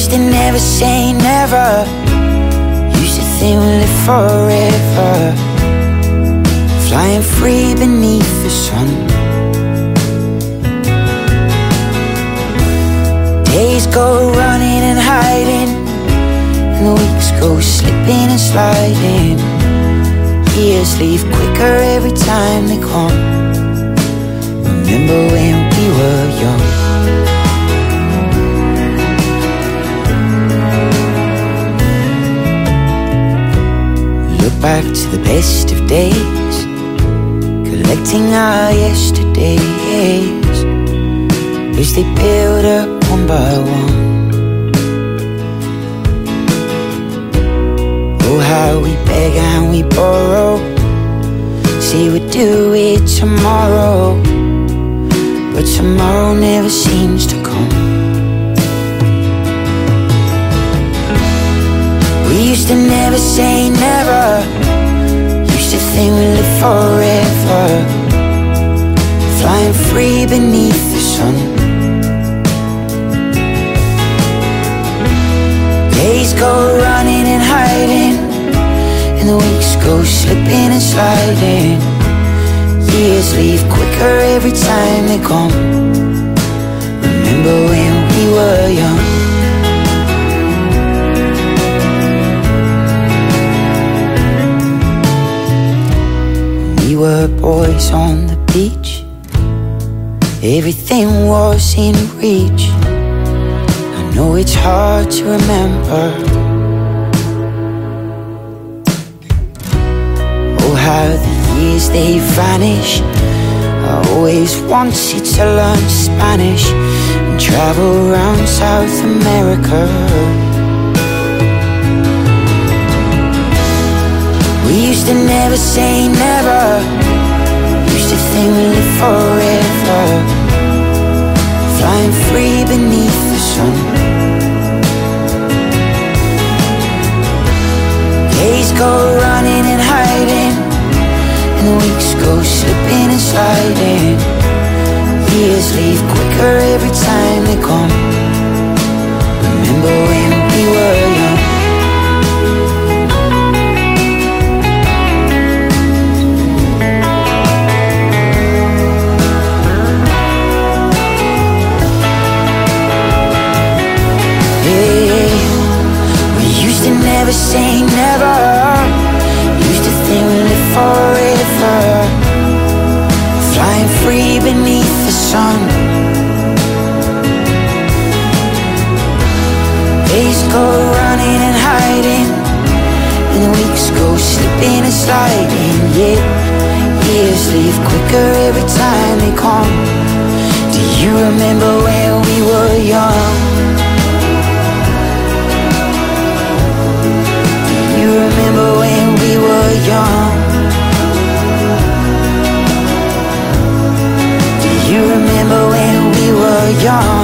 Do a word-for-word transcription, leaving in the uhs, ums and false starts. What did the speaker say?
used to never say never. Used to think we'd live forever, flying free beneath the sun. Days go running and hiding, and the weeks go slipping and sliding. Years leave quicker every time they come. Remember when we were young. Look back to the best of days, collecting our yesterdays, as they build up one by one. Oh, how we beg and we borrow, say we'd do it tomorrow, but tomorrow never seems to come. We used to never say never. Used to think we'd live forever, flying free beneath the sun. Days go running and hiding, and the weeks go slipping and sliding. Years leave quicker every time they come. Remember when we were young. We were boys on the beach, everything was in reach. I know it's hard to remember. Oh, how the years they vanish. I always wanted to learn Spanish and travel around South America. We used to never say never. Used to think we'd live forever, flying free beneath the sun. Days go running and hiding, and the weeks go slipping and sliding. Years leave quicker every time they come. Remember when we were young. Never say never. Used to think we'd live forever, flying free beneath the sun. Days go running and hiding, and the weeks go slipping and sliding. Yeah, years leave quicker every time they come. Do you remember when we were young? You remember when we were young? Do you remember when we were young?